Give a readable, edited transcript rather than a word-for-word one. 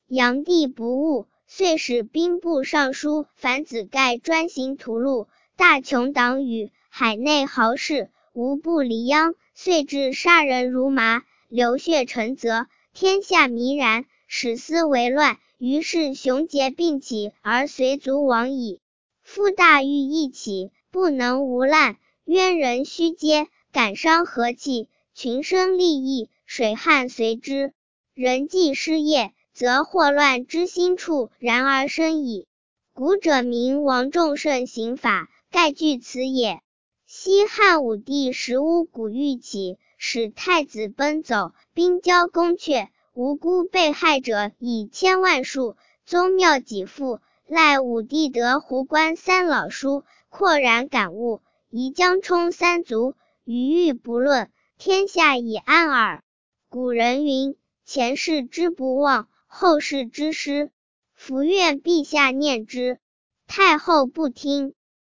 炀帝不悟，遂使兵部尚书樊子盖专行屠戮大穷党羽，海内豪士无不离殃，遂至杀人如麻，流血成泽，天下迷然，始思为乱，于是雄杰并起，而随卒亡矣。夫大狱一起，不能无滥，冤人须嗟，感伤和气，群生利益，水旱随之。人既失业，则祸乱之心处然而生矣。古者明王仲慎刑法，盖据此也。西汉武帝时巫蛊欲起，使太子奔走，兵交宫阙，无辜被害者以千万数，宗庙几复。赖武帝得胡关三老书，廓然感悟，宜江充三族，余欲不论，天下已安耳。古人云：前世之不忘，后世之师。伏愿陛下念之。太后不听。